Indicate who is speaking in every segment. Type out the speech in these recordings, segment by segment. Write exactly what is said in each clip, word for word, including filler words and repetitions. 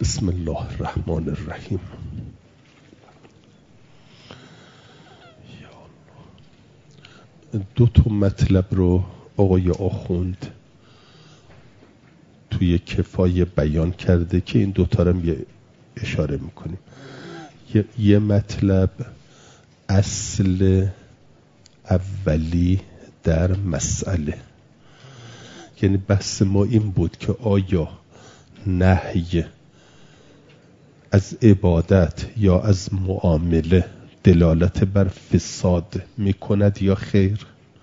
Speaker 1: بسم الله الرحمن الرحیم. دو تا مطلب رو آقای آخوند توی کفایه بیان کرده که این دوتا رو یه اشاره میکنیم. یه, یه مطلب اصل اولی در مسئله، یعنی بحث ما این بود که آیا نهی از عبادت یا از معامله دلالت بر فساد میکند یا خیر.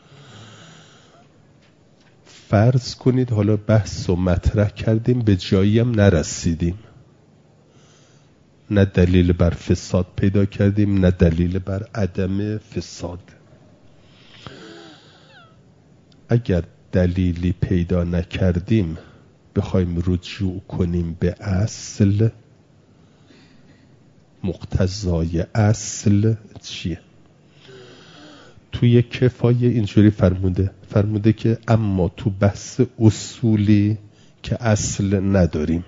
Speaker 1: فرض کنید حالا بحث و مطرح کردیم به جایی هم نرسیدیم، نه دلیل بر فساد پیدا کردیم نه دلیل بر عدم فساد. اگر دلیلی پیدا نکردیم بخوایم رجوع کنیم به اصل، مقتضای اصل چیه؟ توی کفایه اینجوری فرموده فرموده که اما تو بحث اصولی که اصل نداریم.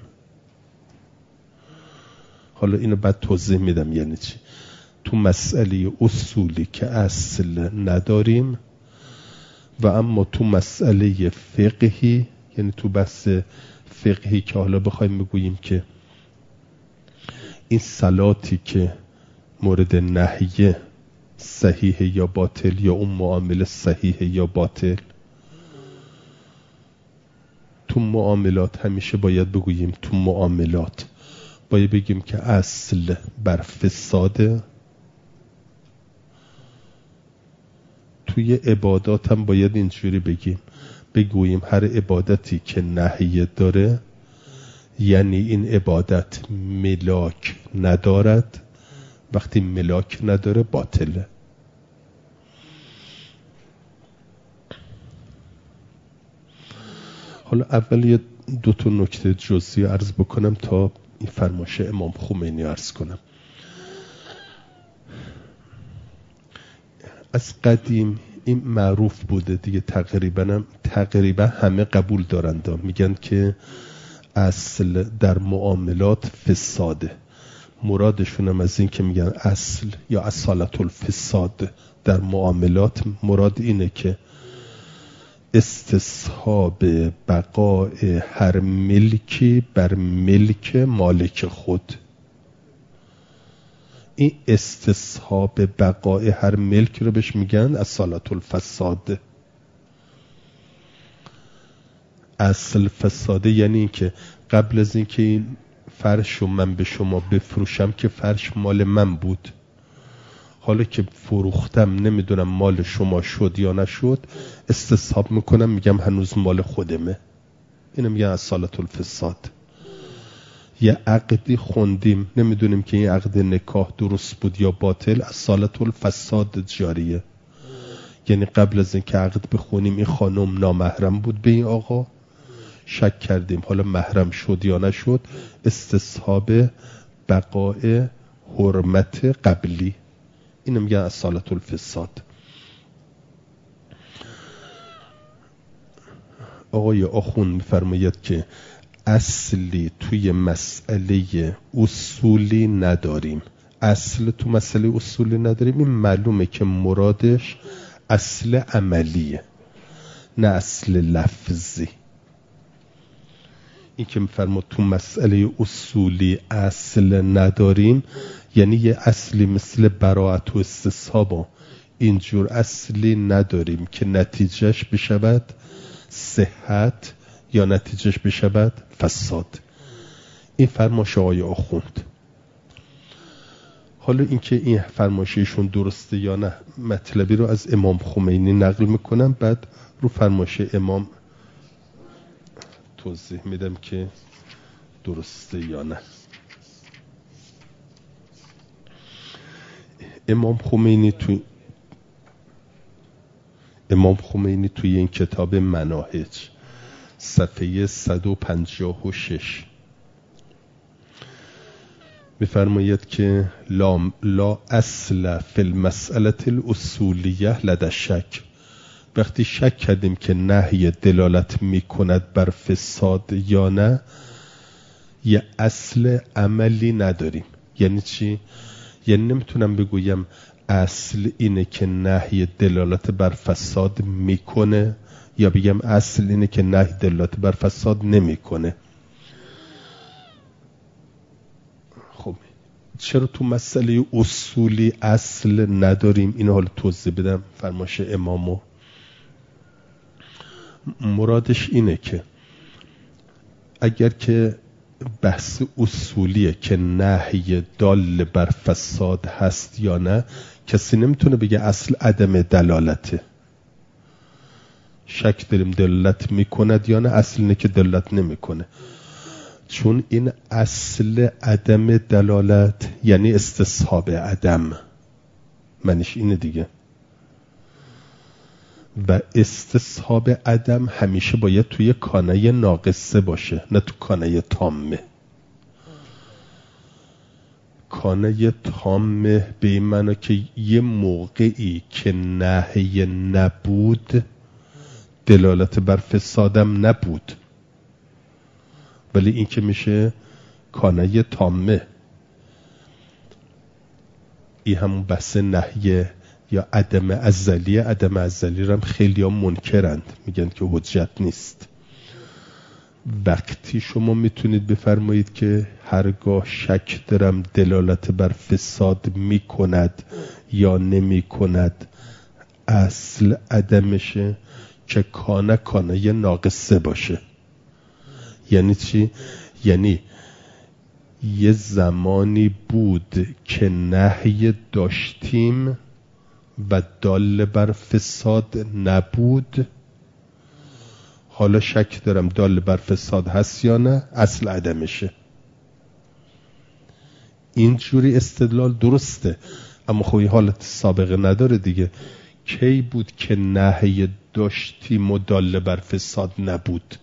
Speaker 1: حالا اینو بعد توضیح میدم یعنی چی. تو مسئله اصولی که اصل نداریم و اما تو مسئله فقهی، یعنی تو بحث فقهی که حالا بخوایم بگوییم که این صلاتی که مورد نهیه صحیح یا باطل، یا اون معامله صحیح یا باطل. تو معاملات همیشه باید بگوییم تو معاملات باید بگیم که اصل بر فساده. توی عبادات هم باید اینجوری بگیم بگوییم هر عبادتی که نهیه داره یعنی این عبادت ملاک ندارد، وقتی ملاک نداره باطله. حالا اول یه دو تا نکته جزئی عرض بکنم تا این فرمایش امام خمینی عرض کنم. از قدیم این معروف بوده دیگه، تقریبا هم تقریبا همه قبول دارند، میگن که اصل در معاملات فساده. مرادشون هم از این که میگن اصل یا اصالت الفساد در معاملات، مراد اینه که استصحاب بقای هر ملکی بر ملک مالک خود. این استصحاب بقای هر ملک رو بهش میگن اصالت الفساد. اصل فساده یعنی این که قبل از این که این فرش رو من به شما بفروشم که فرش مال من بود، حالا که فروختم نمیدونم مال شما شد یا نشد، استصحاب میکنم میگم هنوز مال خودمه. اینو میگن اصالت الفساد. یه عقدی خوندیم نمیدونیم که این عقد نکاح درست بود یا باطل، اصالت الفساد جاریه. یعنی قبل از این که عقد بخونیم این خانم نامحرم بود به این آقا، شک کردیم حالا محرم شد یا نشد، استصحاب بقای حرمت قبلی. اینو میگن اصالت الفساد. آقای آخون میفرماید که اصلی توی مسئله اصولی نداریم. اصل تو مسئله اصولی نداریم، این معلومه که مرادش اصل عملیه نه اصل لفظی. این که میفرماد تو مسئله اصولی اصل نداریم یعنی یه اصلی مثل براءت و استصحاب اینجور اصلی نداریم که نتیجهش بشود صحت یا نتیجهش بشود فساد. این فرمایش آقای آخوند. حالا اینکه این فرمایششون درسته یا نه مطلبی رو از امام خمینی نقل میکنم، بعد رو فرمایش امام توضیح میدم که درسته یا نه. امام خمینی توی امام خمینی توی این کتاب مناهج صفحه صد و پنجاه و شش میفرماید که لا, لا اصل فی المسئله الاصولیه لدى شک. وقتی شک کردیم که نهی دلالت میکند بر فساد یا نه، یه اصل عملی نداریم. یعنی چی؟ یعنی نمیتونم بگویم اصل اینه که نهی دلالت بر فساد میکنه یا بگم اصل اینه که نهی دلالت بر فساد نمیکنه. خب چرا تو مسئله اصولی اصل نداریم؟ اینو حالا توضیح بدم. فرمایش امامو مرادش اینه که اگر که بحث اصولیه که نهی دال بر فساد هست یا نه، کسی نمیتونه بگه اصل عدم دلالته. شک داریم دلالت میکند یا نه، اصل اینه که دلالت نمیکنه. چون این اصل عدم دلالت یعنی استصحاب عدم، منش اینه دیگه. و استصحاب عدم همیشه باید توی کانه ناقصه باشه، نه تو کانه تامه. کانه تامه به این معنی که یه موقعی که نهی نبود دلالت بر فسادم نبود، ولی این که میشه کانه تامه. این همون بحث نهی یا عدم ازلی. عدم ازلی رو هم خیلی ها منکرند، میگن که حجت نیست. وقتی شما میتونید بفرمایید که هرگاه شک دارم دلالت بر فساد میکند یا نمیکند، اصل عدمشه که کانه کانه ناقصه باشه. یعنی چی؟ یعنی یه زمانی بود که نهی داشتیم و دال بر فساد نبود، حالا شک دارم دال بر فساد هست یا نه، اصل عدمشه. اینجوری استدلال درسته، اما خب حالت سابقه نداره دیگه. کی بود که نهی داشتیم و دال بر فساد نبود؟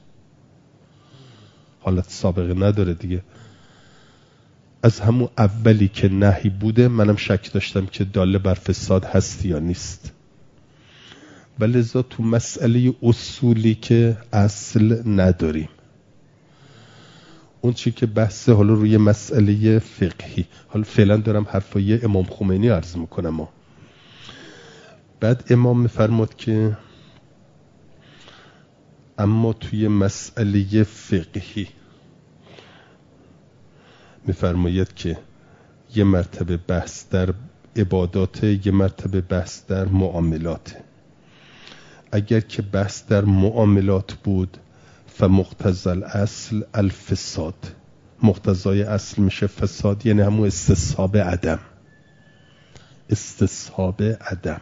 Speaker 1: حالت سابقه نداره دیگه. از همون اولی که نهی بوده منم شک داشتم که داله بر فساد هست یا نیست. ولذا تو مسئله اصولی که اصل نداریم، اون چی که بحث حالا روی مسئله فقهی، حالا فعلا دارم حرفای امام خمینی عرض میکنم. بعد امام میفرماد که اما توی مسئله فقهی میفرماید که یه مرتبه بحث در عبادات، یه مرتبه بحث در معاملات. اگر که بحث در معاملات بود فمقتضی الاصل الفساد، مقتضای اصل میشه فساد، یعنی همون استصحاب عدم. استصحاب عدم.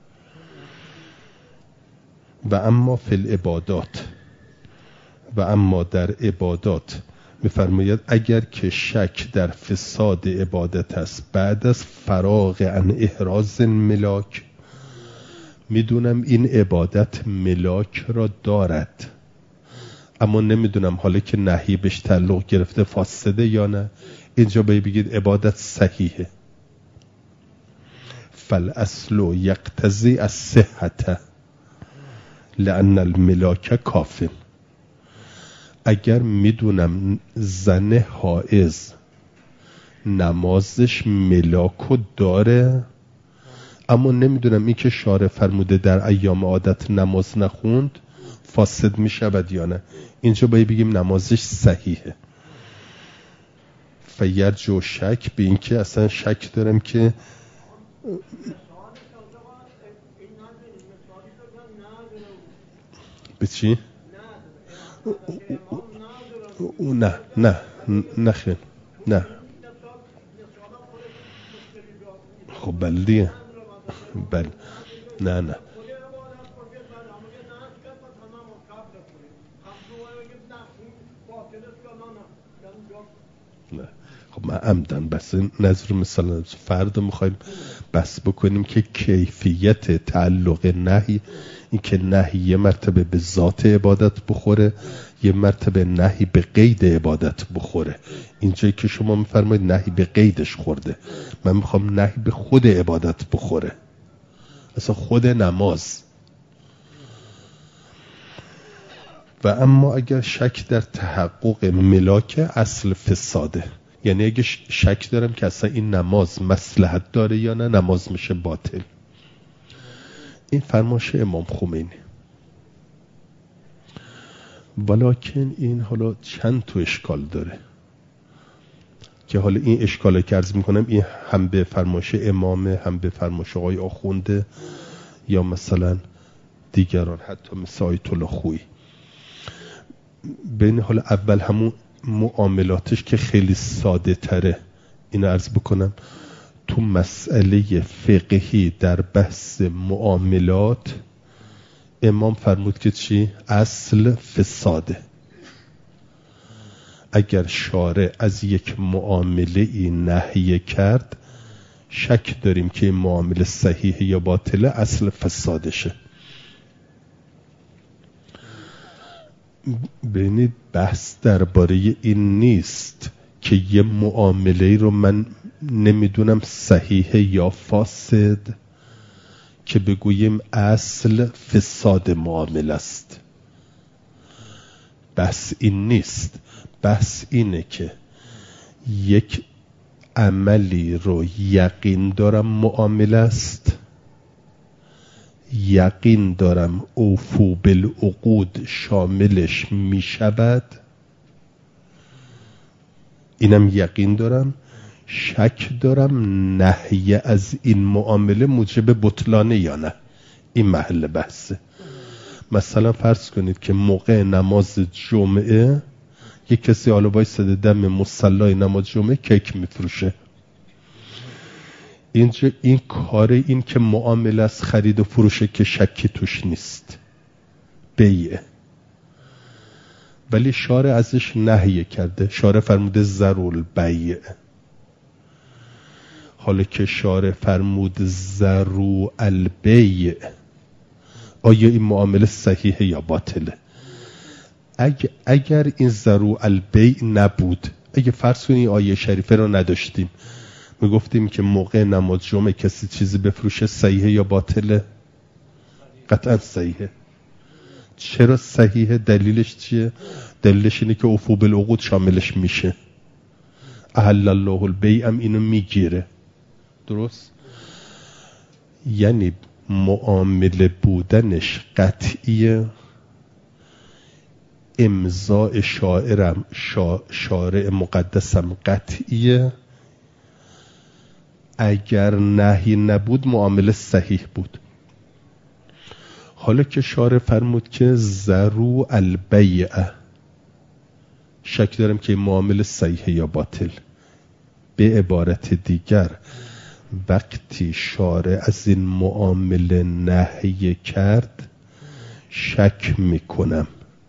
Speaker 1: و اما فی العبادات، و اما در عبادات میفرماید اگر که شک در فساد عبادت است بعد از فراغ عن احراز ملاک، میدونم این عبادت ملاک را دارد اما نمیدونم حالا که نهی بهش تعلق گرفته فاسده یا نه، اینجا باید بگید عبادت صحیحه. فالاصل یقتضی الصحة لأن الملاک کافٍ. اگر میدونم زن حائض نمازش ملاکو داره اما نمیدونم این که شارع فرموده در ایام عادت نماز نخوند فاسد میشود یا نه، اینجا باید بگیم نمازش صحیحه. فیرجع شک به این که اصلا شک دارم که به چی؟ او نه نه نه خیلی نه. خب بله دیگه، بله نه نه نه. خب ما عمدن بس نظر مثلا فرد میخوایم بس بکنیم که کیفیت تعلق نهی، این که نهی یه مرتبه به ذات عبادت بخوره، یه مرتبه نهی به قید عبادت بخوره. اینجایی که شما میفرمایید نهی به قیدش خورده، من میخوام نهی به خود عبادت بخوره، اصلا خود نماز. و اما اگر شک در تحقق ملاک اصل فساده، یعنی اگه شک دارم که اصلا این نماز مصلحت داره یا نه، نماز میشه باطل. این فرمایش امام خمینی. ولیکن این حالا چند تا اشکال داره که حالا این اشکاله که عرض میکنم این هم به فرمایش امامه، هم به فرمایش آقای آخونده یا مثلا دیگران، حتی مثل آیت الله خویی. بین حال اول همون معاملاتش که خیلی ساده تره، اینو عرض بکنم. تو مسئله فقهی در بحث معاملات امام فرمود که چی؟ اصل فساده. اگر شارع از یک معامله ای نهی کرد، شک داریم که این معامله صحیح یا باطله، اصل فسادشه. ببینید بحث درباره این نیست که یه معامله رو من نمیدونم صحیح یا فاسد که بگوییم اصل فساد معامله است. بحث این نیست. بحث اینه که یک عملی رو یقین دارم معامله است، یقین دارم اوفو بالعقود شاملش می شود، اینم یقین دارم، شک دارم نهی از این معامله موجب بطلانه یا نه. این محل بحثه. مثلا فرض کنید که موقع نماز جمعه یک کسی حالا وایساده دم مصلی نماز جمعه کیک میفروشه. اینجا این کار این که معامله از خرید و فروشه که شکی توش نیست، بیعه، ولی شارع ازش نهی کرده. شارع فرموده ضرور بیع. حالا که شارع فرمود ضرور البیع، آیا این معامله صحیحه یا باطله؟ اگر, اگر این ضرور البیع نبود، اگه فرض کنید آیه شریفه رو نداشتیم، میگفتیم که موقع نماز جمعه کسی چیزی بفروشه صحیحه یا باطله؟ قطعا صحیحه. چرا صحیحه؟ دلیلش چیه؟ دلیلش اینه که اوفو بالعقود شاملش میشه. احل الله البیع هم اینو میگیره. درست؟ یعنی معامله بودنش قطعیه، امضاء شاعرم شا شارع مقدسم قطعیه. اگر نهی نبود معامله صحیح بود. حالا که شارع فرمود که ضرور البیع، شک دارم که معامله صحیح یا باطل. به عبارت دیگر وقتی شارع از این معامله نهی کرد، شک میکنم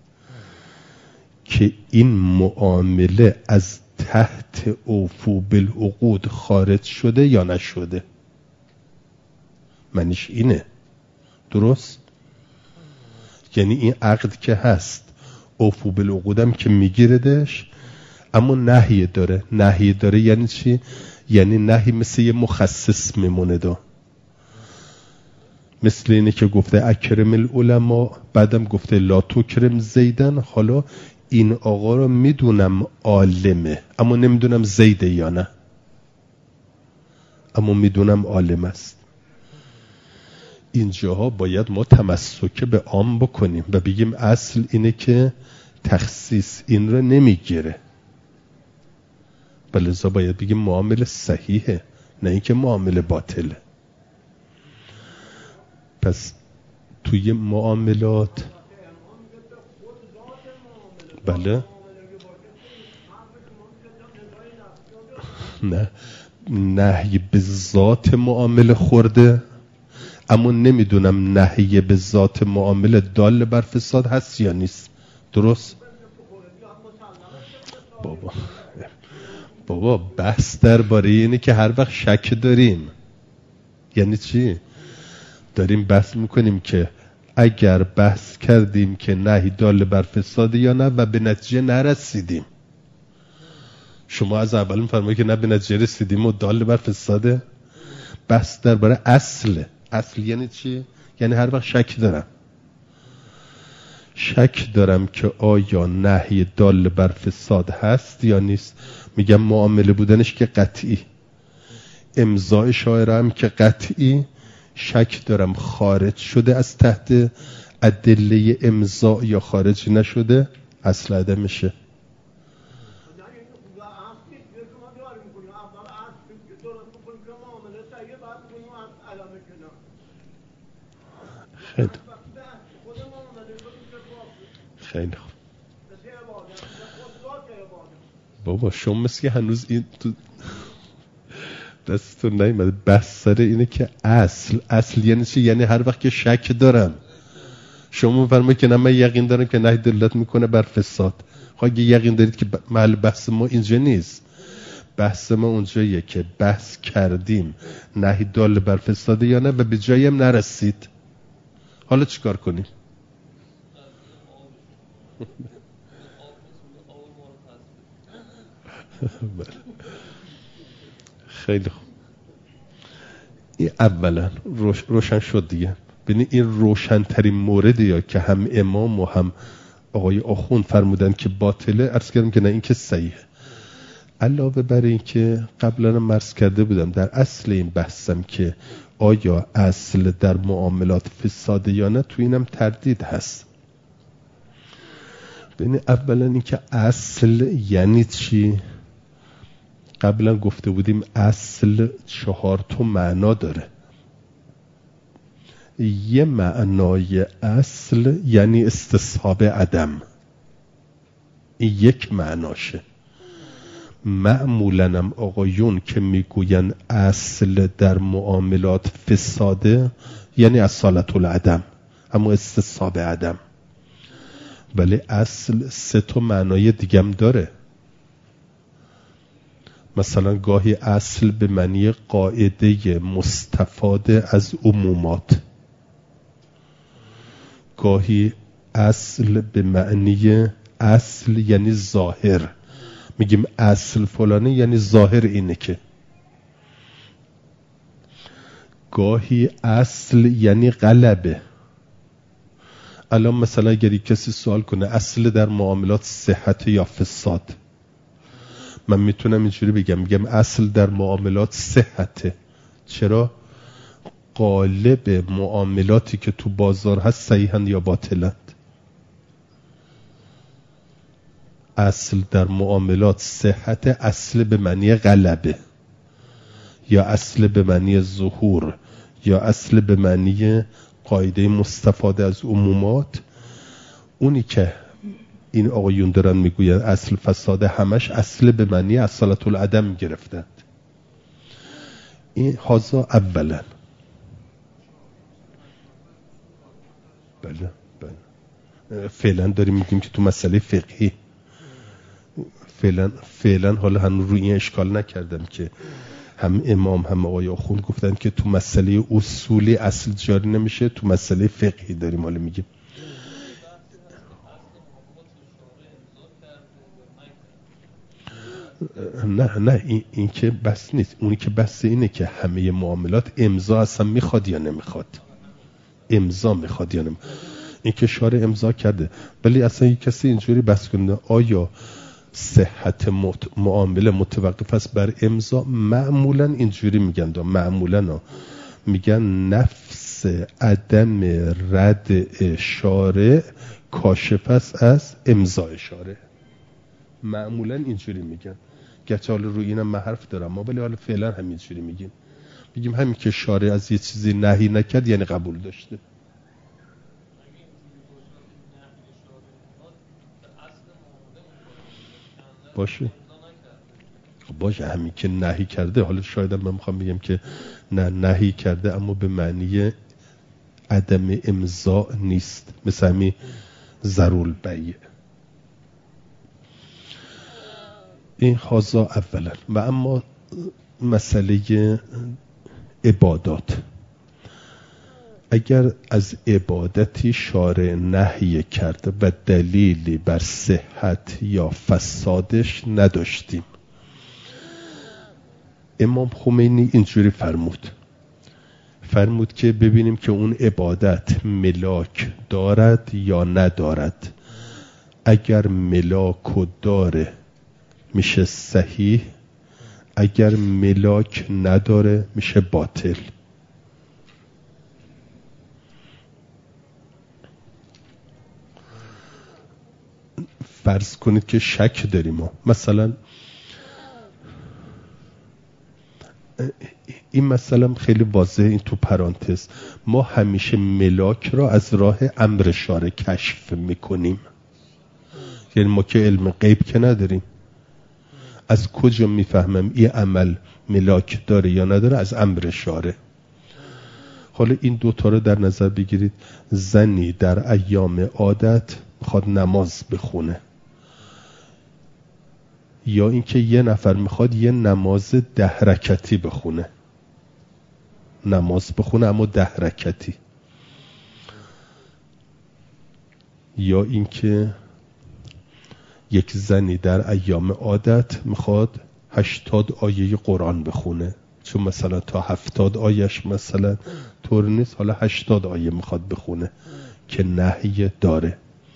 Speaker 1: که این معامله از تحت اوفو بالعقود خارج شده یا نشده. معنیش اینه. درست؟ یعنی این عقد که هست اوفو بالعقودم که میگیردش، اما نهی داره. نهی داره یعنی چی؟ یعنی نهی مثل یه مخصص میمونه دا. مثل اینه که گفته اکرم العلماء، بعدم گفته لا تکرم زیدن. حالا این آقا رو میدونم عالمه، اما نمیدونم زیده یا نه، اما میدونم عالم است. اینجاها باید ما تمسک به عام بکنیم و بگیم اصل اینه که تخصیص این رو نمیگیره، بلذا باید بگیم معامله صحیحه، نه اینکه معامله باطله. پس توی معاملات بله نه نهی به ذات معامله خورده، اما نمیدونم نهی به ذات معامله دال بر فساد هست یا نیست. درست؟ بابا بابا بحث درباره اینه که هر وقت شک داریم. یعنی چی؟ داریم بحث میکنیم که اگر بحث کردیم که نهی دال بر فساد یا نه و به نتیجه نرسیدیم، شما از اول میفرمایید که نه به نتیجه رسیدیم و دال بر فساده. بحث درباره اصله. اصل یعنی چی؟ یعنی هر وقت شک دارم. شک دارم که آیا نهی دال بر فساد هست یا نیست. میگم معامله بودنش که قطعی، امضای شاعره هم که قطعی، شک دارم خارج شده از تحت ادله امضا یا خارج نشده، اصل عدمشه. خیلی خیلی خوب بابا، شما مثل که هنوز این تو دستتون نیومده. بحث سر اینه که اصل اصل یعنی چی؟ یعنی هر وقت که شک دارم، شما فرمایید که نه من یقین دارم که نهی دلالت میکنه بر فساد. خب اگه یقین دارید که محل بحث ما اینجا نیست، بحث ما اونجاییه که بحث کردیم نهی دال بر فساد یا نه و به جایی هم نرسید. حالا چیکار کنیم؟ خیلی خوب، این اولا روش روشن شد دیگه. ببین این روشنترین مورده یا که هم امام و هم آقای آخوند فرمودن که باطله، عرض کردم که نه این که صحیحه. علاوه بر این که قبلا مرز کرده بودم در اصل این بحثم که آیا اصل در معاملات فساده یا نه، تو اینم تردید هست. ببین اولا این که اصل یعنی چی؟ قبلا گفته بودیم اصل چهار تا معنا داره. یه معنای اصل یعنی استصحاب عدم، این یک معناشه. معمولاً هم آقایون که میگوین اصل در معاملات فساده یعنی اصالت العدم، اما استصحاب عدم. ولی اصل سه تا معنای دیگم داره. مثلا گاهی اصل به معنی قاعده مستفاده از عمومات، گاهی اصل به معنی اصل یعنی ظاهر، میگیم اصل فلانه یعنی ظاهر اینه که. گاهی اصل یعنی غلبه. الان مثلا اگر کسی سوال کنه اصل در معاملات صحت یا فساد، من میتونم اینجوری بگم، میگم اصل در معاملات صحته. چرا؟ غالب معاملاتی که تو بازار هست صحیحن یا باطلند. اصل در معاملات صحت، اصل به معنی غلبه یا اصل به معنی ظهور یا اصل به معنی قاعده مستفاده از عمومات. اونی که این آقایون دارن میگوین اصل فساد، همش اصل به معنی اصالت العدم گرفتند. این حاضر اولا. بله بله فعلا داریم میگیم که تو مسئله فقهی فعلا فعلا حالا هنوز روی این اشکال نکردم که هم امام هم آقای آخوند گفتن که تو مسئله اصولی اصل جاری نمیشه، تو مسئله فقهی داریم حالا میگیم. نه نه این, این که بس نیست. اونی که بس اینه که همه معاملات امضا اصلا میخواد یا نمیخواد، امضا میخواد یا نمیخواد. این که شارع امضا کرده، ولی اصلا یک کسی اینجوری بس کنه آیا صحت معامله متوقف است بر امضا؟ معمولا اینجوری میگن، معمولا میگن نفس عدم رد شارع کاشف است از امضای شارع. معمولا اینجوری میگن، گرچه حالا روی اینم من حرف دارم ما، ولی حالا فعلا همینجوری میگیم. میگیم همین که شارع از یه چیزی نهی نکرد یعنی قبول داشته. باشه باشه همین که نهی کرده. حالا شاید من میخوام بگم که نه نهی کرده اما به معنی عدم امضا نیست، مثل همین ضرور بیع. این حاضر اولا. و اما مسئله عبادات، اگر از عبادتی شارع نهی کرده و دلیلی بر صحت یا فسادش نداشتیم، امام خمینی اینجوری فرمود میفرمود که ببینیم که اون عبادت ملاک دارد یا ندارد. اگر ملاک و داره میشه صحیح، اگر ملاک نداره میشه باطل. فرض کنید که شک داریم ما. مثلا این مثلا خیلی واضحه، این تو پرانتز، ما همیشه ملاک را از راه امر شارع کشف میکنیم. یعنی ما که علم غیب که نداریم، از کجا میفهمم این عمل ملاک داره یا نداره؟ از امر شارع. حالا این دوتا رو در نظر بگیرید. زنی در ایام عادت میخواد نماز بخونه، یا اینکه یه نفر میخواد یه نماز ده رکعتی بخونه، نماز بخونه اما ده رکعتی، یا اینکه یک زنی در ایام عادت میخواد هشتاد آیه قرآن بخونه، چون مثلا تا هفتاد آیش مثلا طور نیست، حالا هشتاد آیه میخواد بخونه که نهی داره.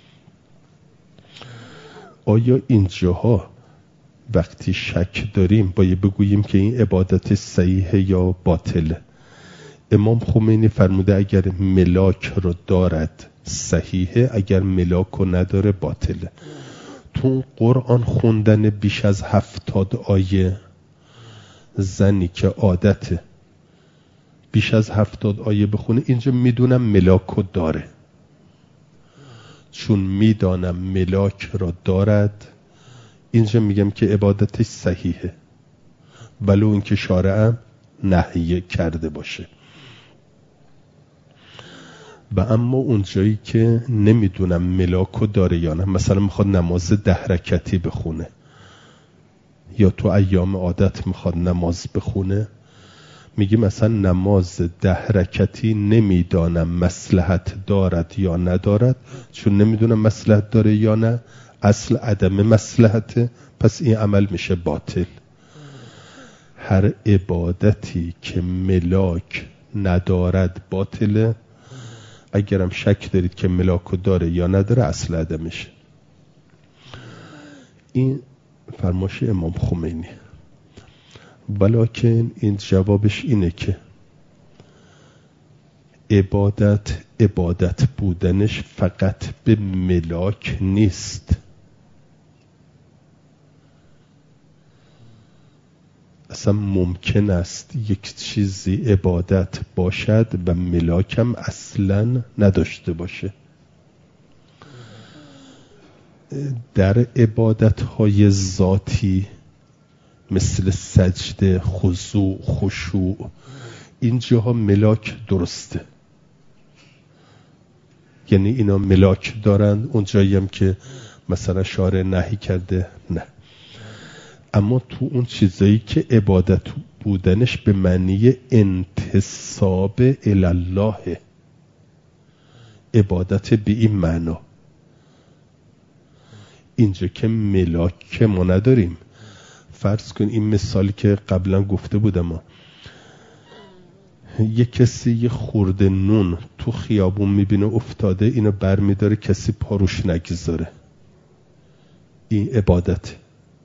Speaker 1: آیا اینجاها وقتی شک داریم باید بگوییم که این عبادت صحیحه یا باطله؟ امام خمینی فرموده اگر ملاک رو دارد صحیحه، اگر ملاک رو نداره باطله. تو قرآن خوندن بیش از هفتاد آیه، زنی که عادته بیش از هفتاد آیه بخونه، اینجا میدونم ملاک رو داره، چون میدانم ملاک را دارد اینجا میگم که عبادتش صحیحه، ولو اینکه شارعم نهی کرده باشه. و اما اونجایی که نمیدونم ملاکو داره یا نه، مثلا میخواد نماز ده رکعتی بخونه یا تو ایام عادت میخواد نماز بخونه، میگی مثلا نماز ده رکعتی نمیدانم مصلحت دارد یا ندارد، چون نمیدونم مصلحت داره یا نه، اصل عدم مصلحته، پس این عمل میشه باطل. هر عبادتی که ملاک ندارد باطله. اگرم شک دارید که ملاکو داره یا نداره، اصل عدمشه. این فرمایش امام خمینی. ولیکن این جوابش اینه که عبادت عبادت بودنش فقط به ملاک نیست. اصلا ممکن است یک چیزی عبادت باشد و ملاکم اصلا نداشته باشه. در عبادت‌های ذاتی مثل سجده، خضوع، خشوع، اینجاها ملاک درسته، یعنی اینا ملاک دارند. اونجایی هم که مثلا شارع نهی کرده نه. اما تو اون چیزایی که عبادت بودنش به معنی انتساب الله، عبادت به این معنا، اینجا که ملاک ما نداریم. فرض کن این مثالی که قبلا گفته بودم، یک کسی یه خورده نون تو خیابون میبینه افتاده، اینو بر میداره کسی پاروش نگذاره، این عبادت.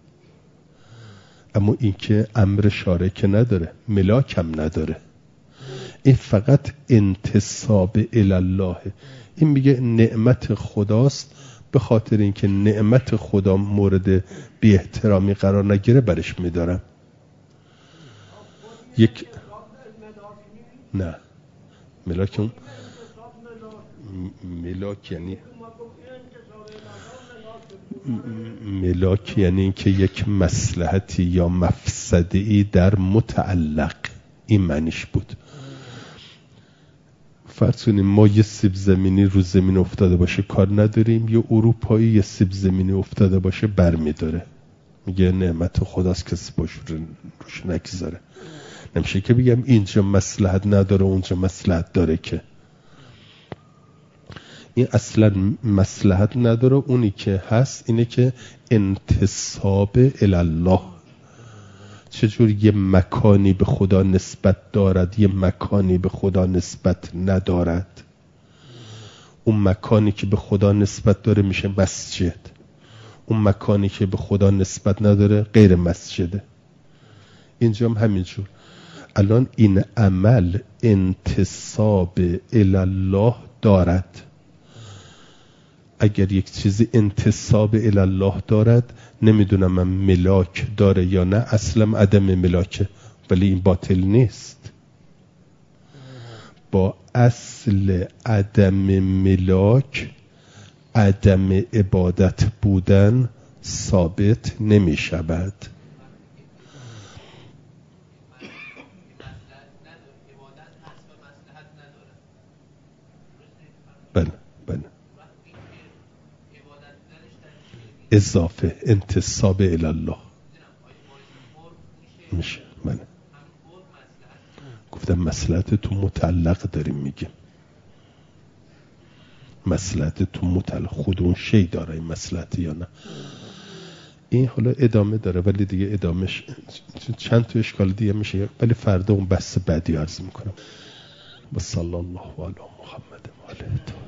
Speaker 1: اما این که امر شارع که نداره، ملاک هم نداره، این فقط انتساب الله. این میگه نعمت خداست، به خاطر اینکه نعمت خدا مورد بی احترامی قرار نگیره برش میدارم. یک نه ملاک اون ملاک یعنی ملاک یعنی اینکه یک مصلحتی یا مفسده‌ای در متعلق، این معنیش بود. فرض کنیم ما یه سیب زمینی رو زمین افتاده باشه کار نداریم، یا اروپایی یه سیب زمینی افتاده باشه بر میداره، میگه نعمت خداست کسی باش روش نگذاره. نمیشه که بگم اینجا مصلحت نداره اونجا مصلحت داره، که این اصلا مصلحت نداره. اونی که هست اینه که انتساب الله، چجور یه مکانی به خدا نسبت دارد یه مکانی به خدا نسبت ندارد. اون مکانی که به خدا نسبت داره میشه مسجد، اون مکانی که به خدا نسبت نداره غیر مسجده. اینجا هم همینجور. الان این عمل انتساب الله دارد. اگر یک چیزی انتساب الله دارد، نمیدونم من ملاک داره یا نه، اصلا عدم ملاکه، ولی این باطل نیست. با اصل عدم ملاک عدم عبادت بودن ثابت نمی شود. بله بله. اضافه انتساب الله میشه. بله گفتم مصلحت تو مطلق داریم میگیم، مصلحت تو مطلق، خود اون شی داره این مصلحت یا نه. این حالا ادامه داره ولی دیگه ادامهش چند تا اشکال دیگه میشه، ولی فردا اون بحث بعدی عرض میکنم. و صلی الله علی محمد و آله.